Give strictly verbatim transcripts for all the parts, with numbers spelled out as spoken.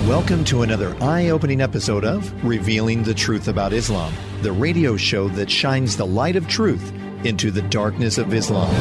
Welcome to another eye-opening episode of Revealing the Truth About Islam, the radio show that shines the light of truth into the darkness of Islam.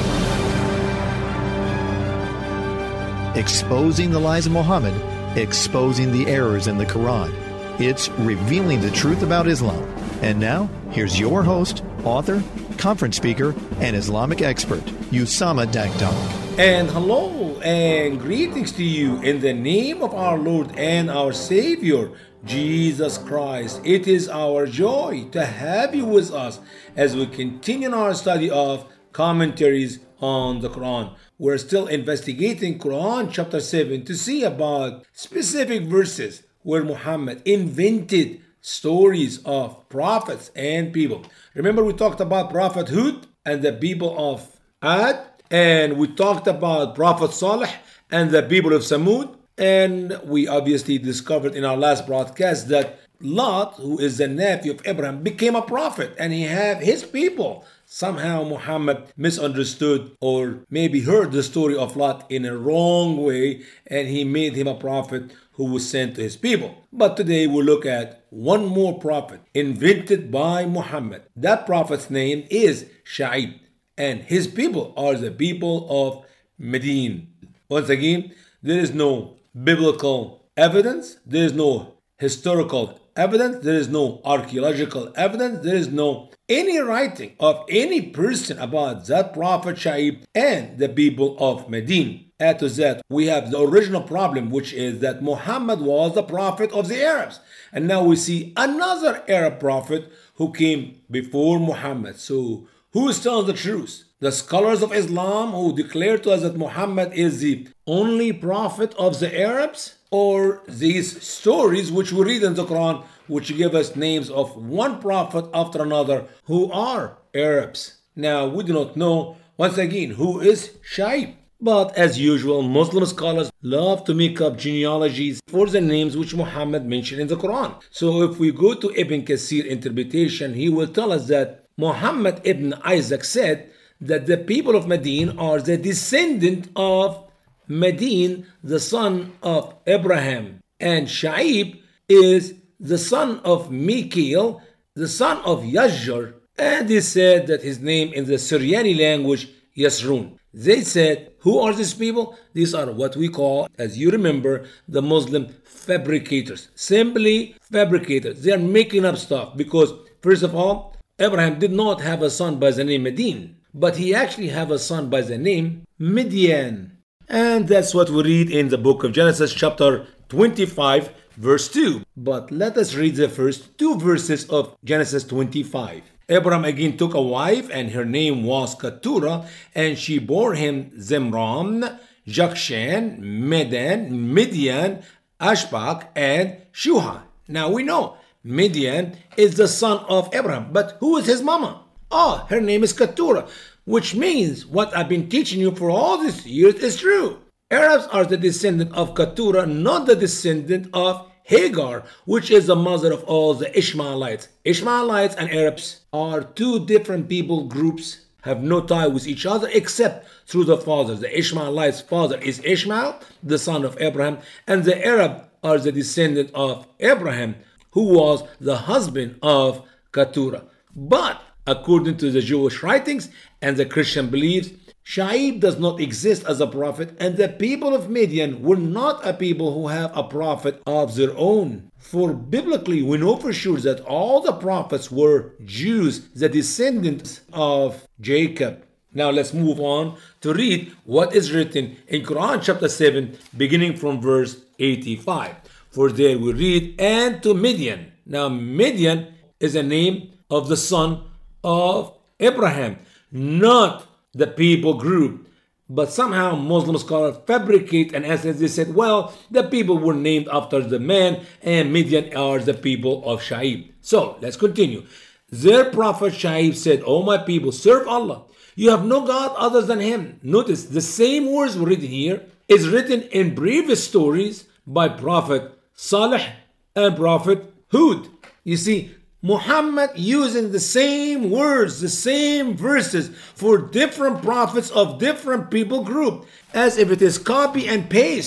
Exposing the lies of Muhammad, exposing the errors in the Quran. It's Revealing the Truth About Islam. And now, here's your host, author, conference speaker, and Islamic expert, Usama Dagdag. And hello and greetings to you in the name of our Lord and our Savior, Jesus Christ. It is our joy to have you with us as we continue our study of commentaries on the Quran. We're still investigating Quran chapter seven to see about specific verses where Muhammad invented stories of prophets and people. Remember we talked about Prophet Hud and the people of Ad, and we talked about Prophet Salih and the people of Samud, and we obviously discovered in our last broadcast that Lot, who is the nephew of Abraham, became a prophet and he had his people. Somehow Muhammad misunderstood or maybe heard the story of Lot in a wrong way, and he made him a prophet who was sent to his people. But today we'll look at one more prophet invented by Muhammad. That prophet's name is Shu'aib, and his people are the people of Medina. Once again, there is no biblical evidence, there is no historical evidence, there is no archaeological evidence, there is no any writing of any person about that prophet Shu'aib and the people of Medina. Add to that, we have the original problem, which is that Muhammad was the prophet of the Arabs. And now we see another Arab prophet who came before Muhammad. So who is telling the truth? The scholars of Islam who declare to us that Muhammad is the only prophet of the Arabs, or these stories which we read in the Quran which give us names of one prophet after another who are Arabs. Now we do not know once again who is Shu'aib, but as usual Muslim scholars love to make up genealogies for the names which Muhammad mentioned in the Quran. So if we go to Ibn Kathir interpretation, he will tell us that Muhammad ibn Isaac said that the people of Medina are the descendant of Medin, the son of Abraham, and Shu'aib is the son of Mikhail, the son of Yajjar, and they said that his name in the Syriani language, Yasrun. They said, who are these people? These are what we call, as you remember, the Muslim fabricators. Simply fabricators. They are making up stuff because, first of all, Abraham did not have a son by the name Medin, but he actually had a son by the name Midian. And that's what we read in the book of Genesis chapter twenty-five verse two. But let us read the first two verses of Genesis twenty-five. Abraham again took a wife, and her name was Keturah, and she bore him Zimran, Jokshan, Medan, Midian, Ashbak, and Shuha. Now we know Midian is the son of Abraham, but who is his mama? Oh, her name is Keturah, which means what I've been teaching you for all these years is true. Arabs are the descendant of Keturah, not the descendant of Hagar, which is the mother of all the Ishmaelites. Ishmaelites and Arabs are two different people groups, have no tie with each other except through the fathers. The Ishmaelites' father is Ishmael, the son of Abraham, and the Arab are the descendant of Abraham, who was the husband of Keturah. But according to the Jewish writings and the Christian beliefs, Shu'aib does not exist as a prophet, and the people of Midian were not a people who have a prophet of their own. For biblically, we know for sure that all the prophets were Jews, the descendants of Jacob. Now let's move on to read what is written in Quran chapter seven, beginning from verse eighty-five. For there we read, and to Midian. Now Midian is a name of the son of Abraham, not the people group. But somehow Muslim scholars fabricate and as they said, well, the people were named after the man, and Midian are the people of Shu'aib. So let's continue. Their prophet Shu'aib said, O my people, serve Allah. You have no God other than him. Notice the same words written here is written in previous stories by Prophet Salih and Prophet Hud. You see, Muhammad using the same words, the same verses for different prophets of different people group, as if it is copy and paste.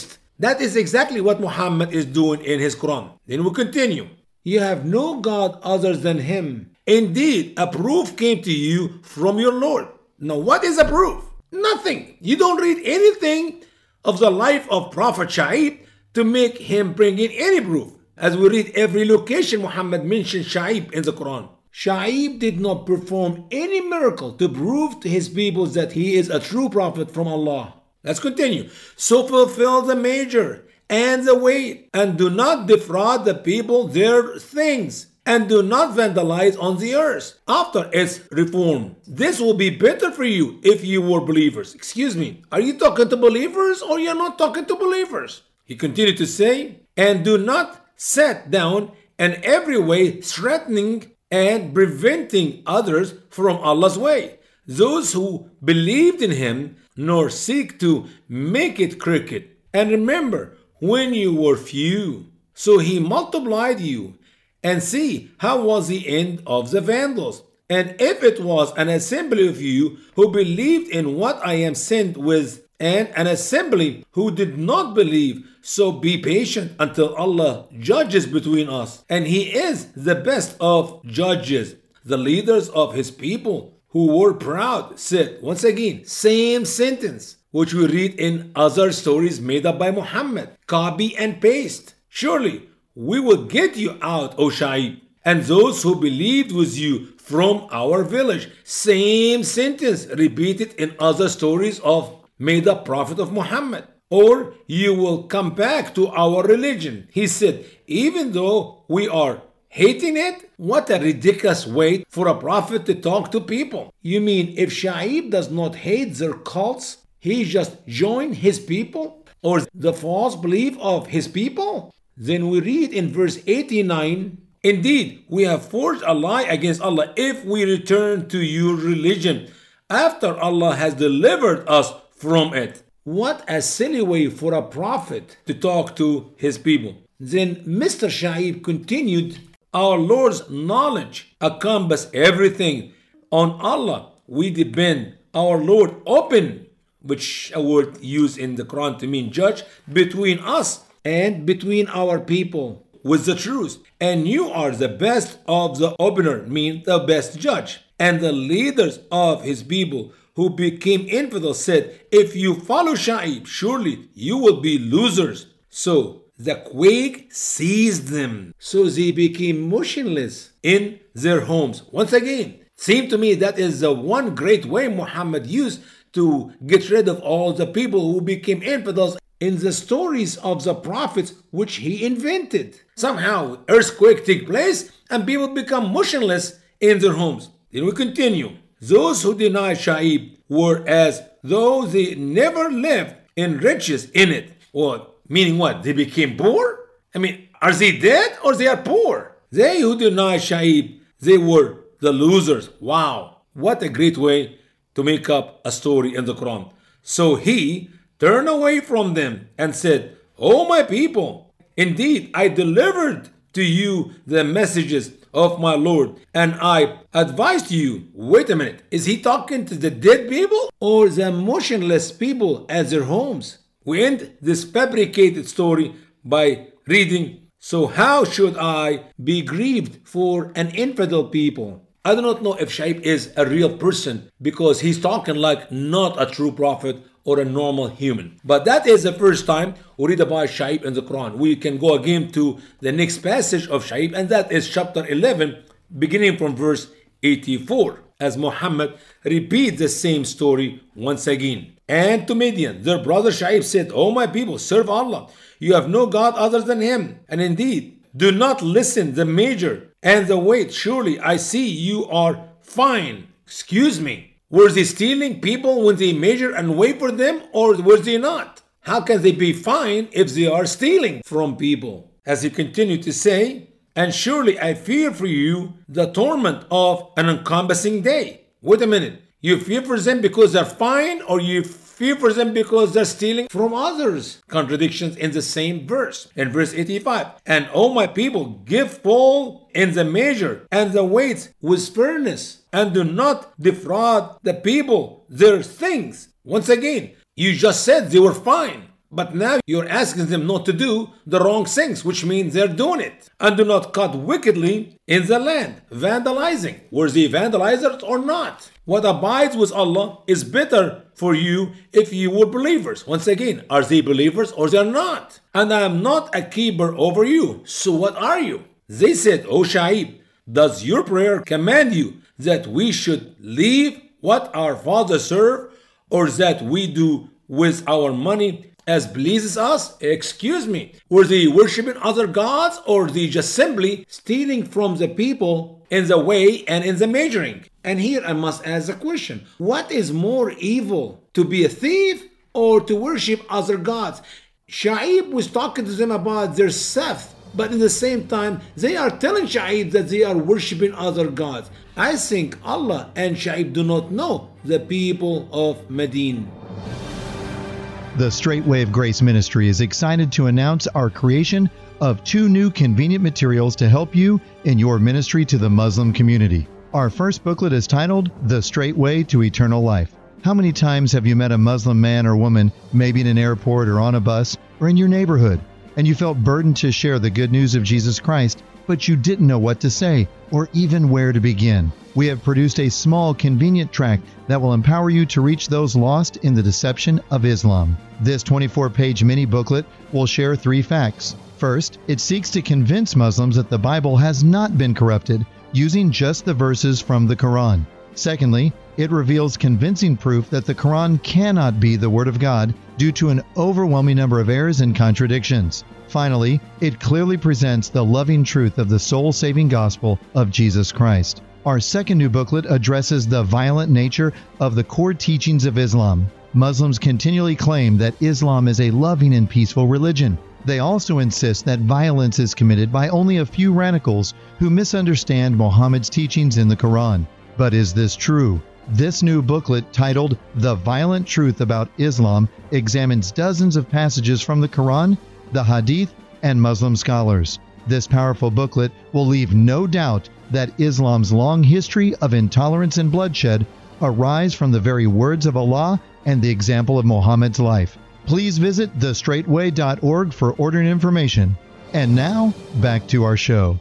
That is exactly what Muhammad is doing in his Quran. Then we continue. You have no God other than him. Indeed, a proof came to you from your Lord. Now, what is a proof? Nothing. You don't read anything of the life of Prophet Shu'aib to make him bring in any proof. As we read every location Muhammad mentioned Shu'aib in the Quran. Shu'aib did not perform any miracle to prove to his people that he is a true prophet from Allah. Let's continue. So fulfill the measure and the weight, and do not defraud the people their things, and do not vandalize on the earth after its reform. This will be better for you if you were believers. Excuse me, are you talking to believers or you're not talking to believers? He continued to say, and do not set down in every way threatening and preventing others from Allah's way, those who believed in him, nor seek to make it crooked. And remember, when you were few, so he multiplied you. And see, how was the end of the Vandals? And if it was an assembly of you who believed in what I am sent with, and an assembly who did not believe, so be patient until Allah judges between us. And he is the best of judges. The leaders of his people who were proud said, once again, same sentence, which we read in other stories made up by Muhammad. Copy and paste. Surely, we will get you out, O Shu'aib, and those who believed with you from our village. Same sentence repeated in other stories of made up prophet of Muhammad. Or you will come back to our religion. He said, even though we are hating it? What a ridiculous way for a prophet to talk to people. You mean if Shu'aib does not hate their cults, he just joined his people? Or the false belief of his people? Then we read in verse eighty-nine, indeed, we have forged a lie against Allah if we return to your religion after Allah has delivered us from it. What a silly way for a prophet to talk to his people. Then Mister Shu'aib continued, our Lord's knowledge encompasses everything. On Allah we depend. Our Lord open, which a word used in the Quran to mean judge, between us and between our people with the truth. And you are the best of the opener, mean the best judge. And the leaders of his people who became infidels said, if you follow Shu'aib, surely you will be losers. So the quake seized them, so they became motionless in their homes. Once again, seemed to me that is the one great way Muhammad used to get rid of all the people who became infidels in the stories of the prophets which he invented. Somehow, earthquake take place and people become motionless in their homes. Then we continue. Those who denied Shu'aib were as though they never lived in riches in it. What? Meaning what? They became poor? I mean, are they dead or they are poor? They who denied Shu'aib, they were the losers. Wow. What a great way to make up a story in the Quran. So he turned away from them and said, O my people, indeed I delivered to you the messages of my Lord, and I advised you. Wait a minute, is he talking to the dead people or the motionless people at their homes? We end this fabricated story by reading, so how should I be grieved for an infidel people? I do not know if Shu'aib is a real person because he's talking like not a true prophet or a normal human. But that is the first time we read about Shu'aib in the Quran. We can go again to the next passage of Shu'aib, and that is chapter eleven, beginning from verse eighty-four, as Muhammad repeats the same story once again. And to Midian, their brother Shu'aib said, O my people, serve Allah. You have no God other than him. And indeed, do not listen the measure and the weight. Surely I see you are fine. Excuse me. Were they stealing people when they measure and weigh for them, or were they not? How can they be fine if they are stealing from people? As he continued to say, and surely I fear for you the torment of an encompassing day. Wait a minute. You fear for them because they're fine, or you fear for them because they're stealing from others? Contradictions in the same verse. In verse eighty-five, and O my people, give full in the measure and the weight with fairness, and do not defraud the people their things. Once again, you just said they were fine. But now you're asking them not to do the wrong things, which means they're doing it. And do not cut wickedly in the land, vandalizing. Were they vandalizers or not? What abides with Allah is better for you if you were believers. Once again, are they believers or they're not? And I am not a keeper over you. So what are you? They said, O Shu'aib, does your prayer command you that we should leave what our fathers serve, or that we do with our money as pleases us? Excuse me, were they worshiping other gods, or they just simply stealing from the people in the way and in the measuring? And here I must ask a question. What is more evil, to be a thief or to worship other gods? Shu'aib was talking to them about their theft, but at the same time, they are telling Shu'aib that they are worshiping other gods. I think Allah and Shu'aib do not know the people of Medina. The Straight Way of Grace Ministry is excited to announce our creation of two new convenient materials to help you in your ministry to the Muslim community. Our first booklet is titled The Straight Way to Eternal Life. How many times have you met a Muslim man or woman, maybe in an airport or on a bus or in your neighborhood, and you felt burdened to share the good news of Jesus Christ, but you didn't know what to say or even where to begin? We have produced a small, convenient tract that will empower you to reach those lost in the deception of Islam. This twenty-four page mini booklet will share three facts. First, it seeks to convince Muslims that the Bible has not been corrupted, using just the verses from the Quran. Secondly, it reveals convincing proof that the Quran cannot be the Word of God due to an overwhelming number of errors and contradictions. Finally, it clearly presents the loving truth of the soul-saving gospel of Jesus Christ. Our second new booklet addresses the violent nature of the core teachings of Islam. Muslims continually claim that Islam is a loving and peaceful religion. They also insist that violence is committed by only a few radicals who misunderstand Muhammad's teachings in the Quran. But is this true? This new booklet, titled The Violent Truth About Islam, examines dozens of passages from the Quran, the Hadith, and Muslim scholars. This powerful booklet will leave no doubt that Islam's long history of intolerance and bloodshed arise from the very words of Allah and the example of Muhammad's life. Please visit the straight way dot org for ordering information. And now, back to our show.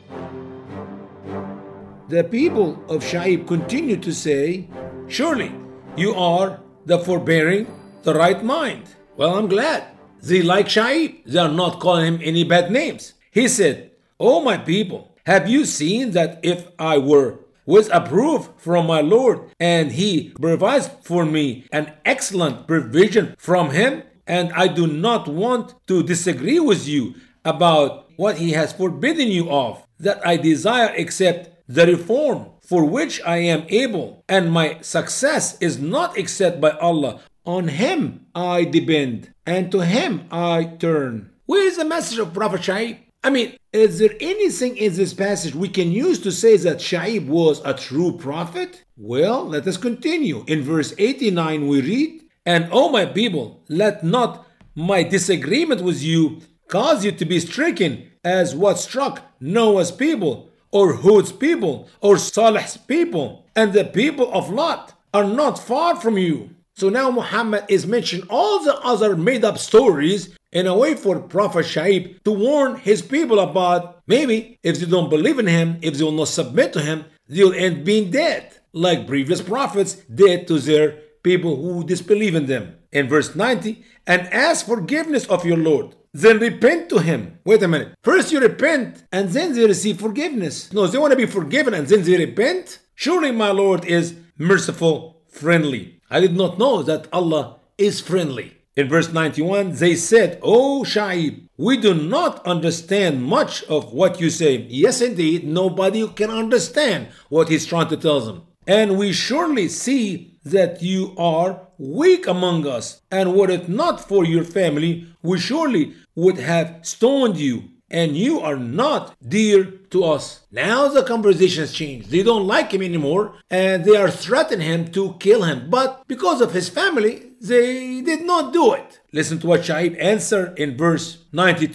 The people of Shu'aib continue to say, surely you are the forbearing, the right mind. Well, I'm glad. They like Shu'aib. They are not calling him any bad names. He said, O my people, have you seen that if I were with approve from my Lord, and he provides for me an excellent provision from him, and I do not want to disagree with you about what he has forbidden you of, that I desire except the reform for which I am able, and my success is not except by Allah. On him I depend, and to him I turn. Where is the message of Prophet Shu'aib? I mean, is there anything in this passage we can use to say that Shu'aib was a true prophet? Well, let us continue. In verse eighty-nine we read, And O my people, let not my disagreement with you cause you to be stricken as what struck Noah's people, or Hud's people, or Salih's people, and the people of Lot are not far from you. So now Muhammad is mentioning all the other made-up stories in a way for Prophet Shu'aib to warn his people about maybe if they don't believe in him, if they will not submit to him, they'll end being dead, like previous prophets did to their people who disbelieve in them. In verse ninety, and ask forgiveness of your Lord, then repent to him. Wait a minute. First you repent and then they receive forgiveness. No, they want to be forgiven and then they repent? Surely my Lord is merciful, friendly. I did not know that Allah is friendly. In verse ninety-one, they said, O Shu'aib, we do not understand much of what you say. Yes, indeed, nobody can understand what he's trying to tell them. And we surely see that you are weak among us. And were it not for your family, we surely would have stoned you. And you are not dear to us. Now the conversation has changed. They don't like him anymore. And they are threatening him to kill him. But because of his family, they did not do it. Listen to what Shu'aib answered in verse ninety-two.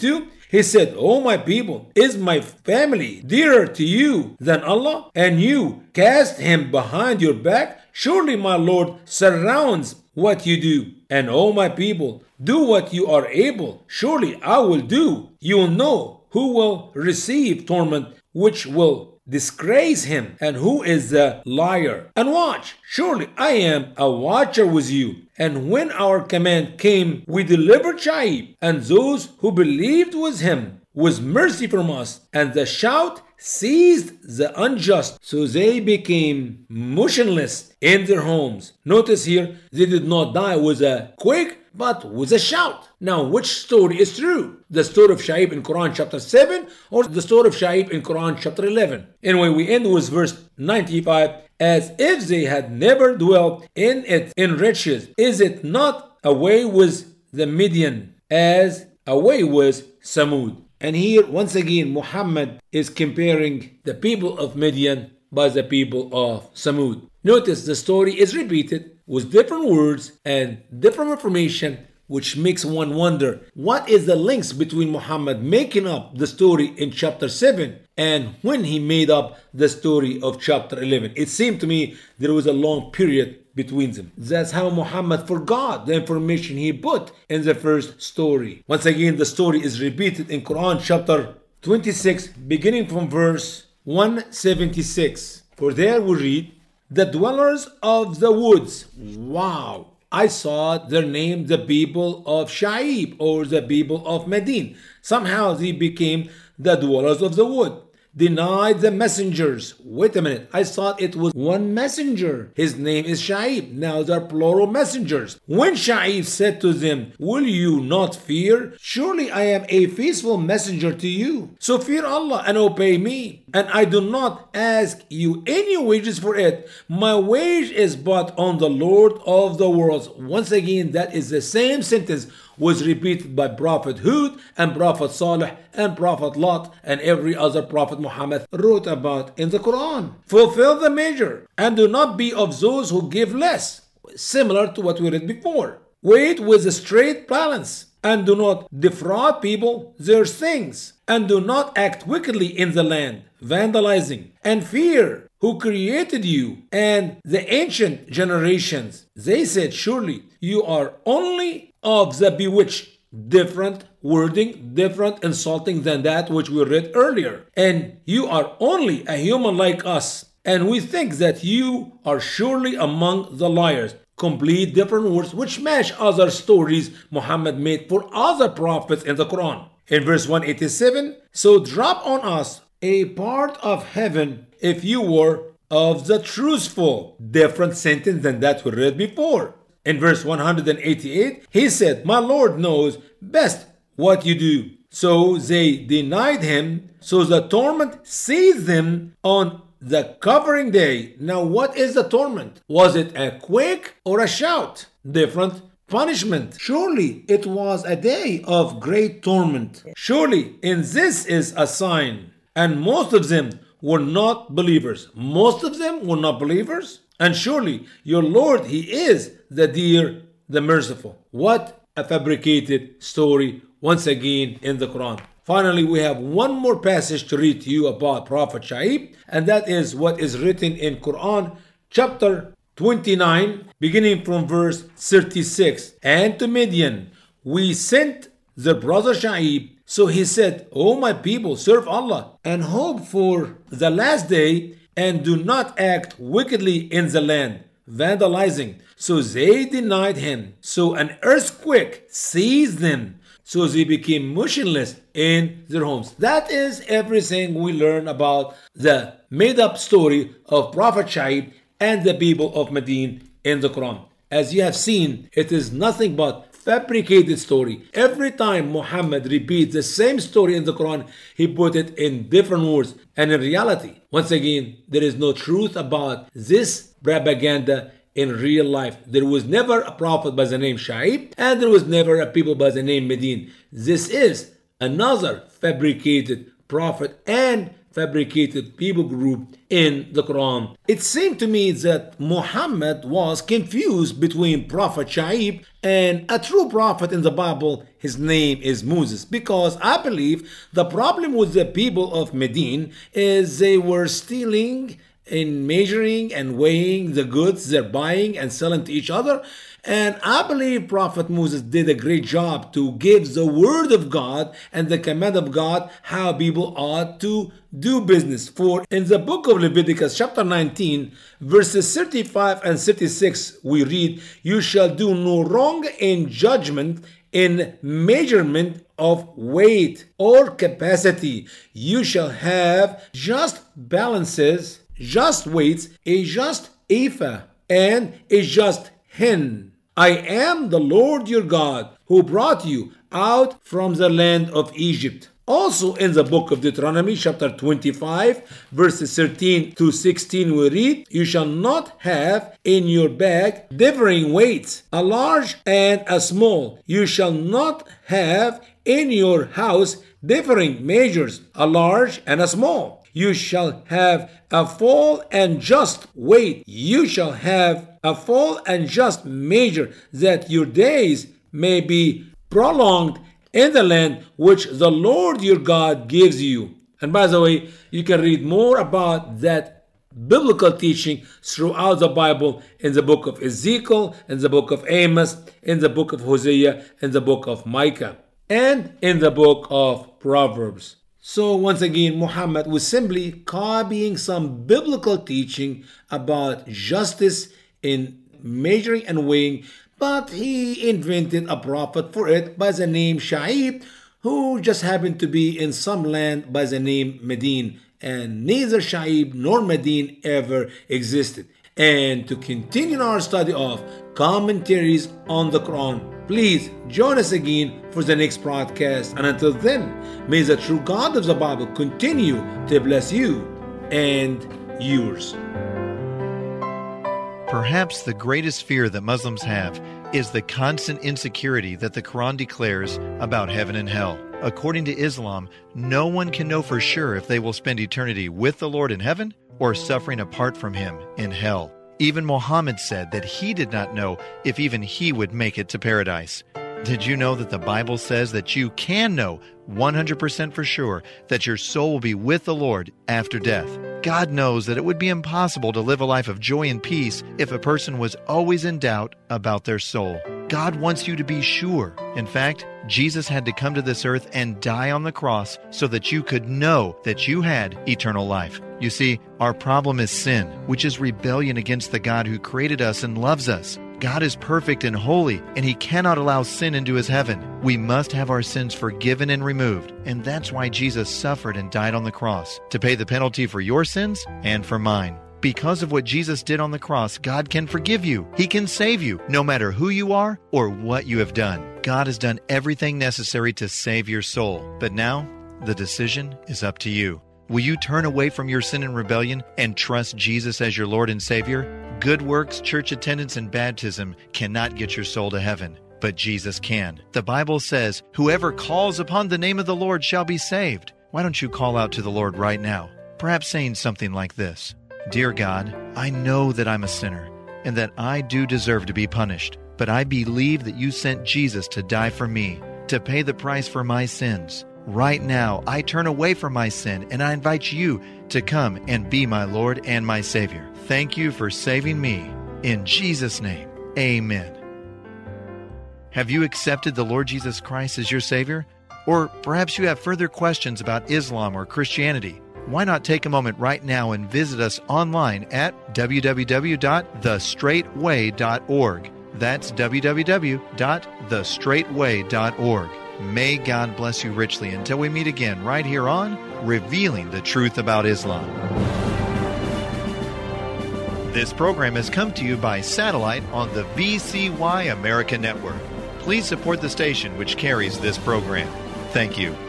He said, "O my people, is my family dearer to you than Allah? And you cast him behind your back? Surely my Lord surrounds what you do. And O my people, do what you are able. Surely I will do. You will know who will receive torment, which will disgrace him, and who is the liar. And watch, surely I am a watcher with you." And when our command came, we delivered Shu'aib and those who believed with him with mercy from us, and the shout seized the unjust, so they became motionless in their homes. Notice here, they did not die with a quake, but with a shout. Now, which story is true? The story of Shu'aib in Quran chapter seven or the story of Shu'aib in Quran chapter eleven? Anyway, we end with verse ninety-five. As if they had never dwelt in it in riches, is it not away with the Midian as away with Samud? And here, once again, Muhammad is comparing the people of Midian by the people of Samud. Notice the story is repeated with different words and different information, which makes one wonder, what is the links between Muhammad making up the story in chapter seven and when he made up the story of chapter eleven? It seemed to me there was a long period between them. That's how Muhammad forgot the information he put in the first story. Once again, the story is repeated in Quran chapter twenty-six, beginning from verse one seventy-six. For there we read, "The dwellers of the woods." Wow! I saw their name, the people of Shu'aib, or the people of Medine. Somehow they became the dwellers of the wood. Denied the messengers. Wait a minute, I thought it was one messenger. His name is Shu'aib. Now they're plural messengers. When Shu'aib said to them, "Will you not fear? Surely I am a faithful messenger to you. So fear Allah and obey me. And I do not ask you any wages for it. My wage is but on the Lord of the worlds." Once again, that is the same sentence was repeated by Prophet Hud and Prophet Salih and Prophet Lot and every other prophet Muhammad wrote about in the Quran. Fulfill the measure and do not be of those who give less. Similar to what we read before. Wait with a straight balance and do not defraud people their things, and do not act wickedly in the land, vandalizing, and fear who created you and the ancient generations. They said, "Surely you are only of the bewitched." Different wording, different insulting than that which we read earlier. "And you are only a human like us, and we think that you are surely among the liars." Complete different words which match other stories Muhammad made for other prophets in the Quran. In verse one eighty-seven, "So drop on us a part of heaven if you were of the truthful." Different sentence than that we read before. In verse one eighty-eight, he said, "My Lord knows best what you do." So they denied him, so the torment seized them on the covering day. Now what is the torment? Was it a quake or a shout? Different punishment. Surely it was a day of great torment. Surely in this is a sign. And most of them were not believers. Most of them were not believers. And surely your Lord, he is the dear, the merciful. What a fabricated story once again in the Quran. Finally, we have one more passage to read to you about Prophet Shu'aib, and that is what is written in Quran chapter twenty-nine, beginning from verse thirty-six. "And to Midian we sent the brother Shu'aib. So he said, O my people, serve Allah and hope for the last day, and do not act wickedly in the land, vandalizing." So they denied him. So an earthquake seized them. So they became motionless in their homes. That is everything we learn about the made-up story of Prophet Shu'aib and the people of Medine in the Quran. As you have seen, it is nothing but fabricated story. Every time Muhammad repeats the same story in the Quran, he put it in different words. And in reality, once again, there is no truth about this propaganda in real life. There was never a prophet by the name Shu'aib, and there was never a people by the name Medine. This is another fabricated prophet and fabricated people group in the Quran. It seemed to me that Muhammad was confused between Prophet Shu'aib and a true prophet in the Bible. His name is Moses, because I believe the problem with the people of Medine is they were stealing in measuring and weighing the goods they're buying and selling to each other. And I believe Prophet Moses did a great job to give the word of God and the command of God how people ought to do business. For in the book of Leviticus chapter nineteen verses thirty-five and thirty-six we read, "You shall do no wrong in judgment, in measurement of weight or capacity. You shall have just balances, just weights, a just ephah, and a just hin. I am the Lord your God who brought you out from the land of Egypt." Also in the book of Deuteronomy chapter twenty-five verses thirteen to sixteen we read, "You shall not have in your bag differing weights, a large and a small. You shall not have in your house differing measures, a large and a small. You shall have a full and just weight. You shall have a full and just measure, that your days may be prolonged in the land which the Lord your God gives you." And by the way, you can read more about that biblical teaching throughout the Bible in the book of Ezekiel, in the book of Amos, in the book of Hosea, in the book of Micah, and in the book of Proverbs. So once again, Muhammad was simply copying some biblical teaching about justice in measuring and weighing, but he invented a prophet for it by the name Shu'aib, who just happened to be in some land by the name Medine, and neither Shu'aib nor Medine ever existed. And to continue our study of commentaries on the Quran, please join us again for the next broadcast. And until then, may the true God of the Bible continue to bless you and yours. Perhaps the greatest fear that Muslims have is the constant insecurity that the Quran declares about heaven and hell. According to Islam, no one can know for sure if they will spend eternity with the Lord in heaven or suffering apart from Him in hell. Even Muhammad said that he did not know if even he would make it to paradise. Did you know that the Bible says that you can know one hundred percent for sure that your soul will be with the Lord after death? God knows that it would be impossible to live a life of joy and peace if a person was always in doubt about their soul. God wants you to be sure. In fact, Jesus had to come to this earth and die on the cross so that you could know that you had eternal life. You see, our problem is sin, which is rebellion against the God who created us and loves us. God is perfect and holy, and He cannot allow sin into His heaven. We must have our sins forgiven and removed, and that's why Jesus suffered and died on the cross, to pay the penalty for your sins and for mine. Because of what Jesus did on the cross, God can forgive you. He can save you, no matter who you are or what you have done. God has done everything necessary to save your soul. But now, the decision is up to you. Will you turn away from your sin and rebellion and trust Jesus as your Lord and Savior? Good works, church attendance, and baptism cannot get your soul to heaven, but Jesus can. The Bible says, "Whoever calls upon the name of the Lord shall be saved." Why don't you call out to the Lord right now? Perhaps saying something like this: "Dear God, I know that I'm a sinner and that I do deserve to be punished, but I believe that you sent Jesus to die for me, to pay the price for my sins. Right now, I turn away from my sin and I invite you to come and be my Lord and my Savior. Thank you for saving me. In Jesus' name, amen." Have you accepted the Lord Jesus Christ as your Savior? Or perhaps you have further questions about Islam or Christianity. Why not take a moment right now and visit us online at w w w dot the straight way dot org. That's w w w dot the straight way dot org. May God bless you richly until we meet again right here on Revealing the Truth About Islam. This program has come to you by satellite on the V C Y America Network. Please support the station which carries this program. Thank you.